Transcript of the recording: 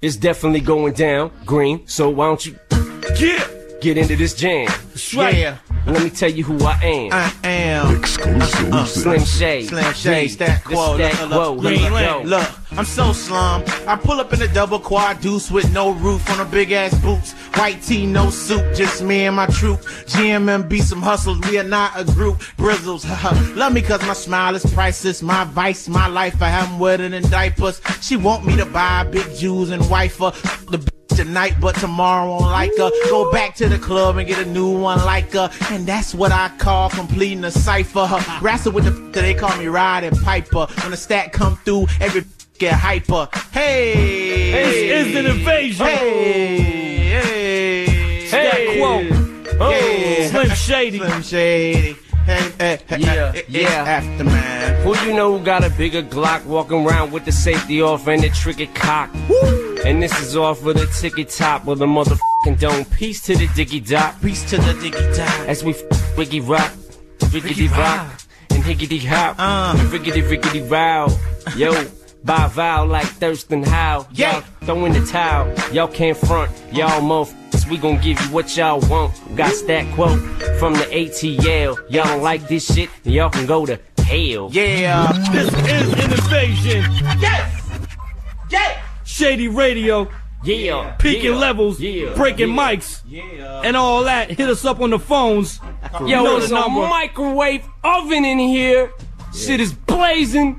It's definitely going down, Green. So why don't you get into this jam? Yeah. Let me tell you who I am. I am Exclusive. Slim Shady. Slim Shady, Stat Quo. Look, I'm so slum. I pull up in a double quad deuce with no roof on a big ass boots. White tee, no suit, just me and my troop. GMMB, some hustles, we are not a group. Brizzles, love me cause my smile is priceless. My vice, my life, I have them wetter than diapers. She want me to buy big Jews and wife her. The tonight, but tomorrow won't like her. Go back to the club and get a new one like her. And that's what I call completing a cipher. Wrestle with the that they call me Ride and Piper. When the stat come through, every get hyper. Hey, it's an invasion. Hey, Stat Quo. Yeah. Slim Shady. Slim Shady. Hey, Yeah. Aftermath. Who you know who got a bigger Glock, walking around with the safety off and the trigger cock? Woo! And this is off with a ticket top with a motherfucking dome. Peace to the Diggy Doc. Peace to the Diggy Doc. As we Wiggy Rock, Riggedy Rock, and Higgity Hop, and Riggedy Row. Yo, by vow like Thurston Howe. Yeah. Y'all throw in the towel. Y'all can't front. Y'all motherfuckers, we gon' give you what y'all want. Got Stat Quo from the ATL. Y'all don't like this shit, then y'all can go to hell. Yeah. This is an invasion. Yes. Yeah. Shady Radio. Yeah. Peaking Yeah. levels. Yeah. Breaking Yeah. mics. Yeah. And all that. Hit us up on the phones. Yo, You know there's the a number. microwave oven in here. Shit is blazing.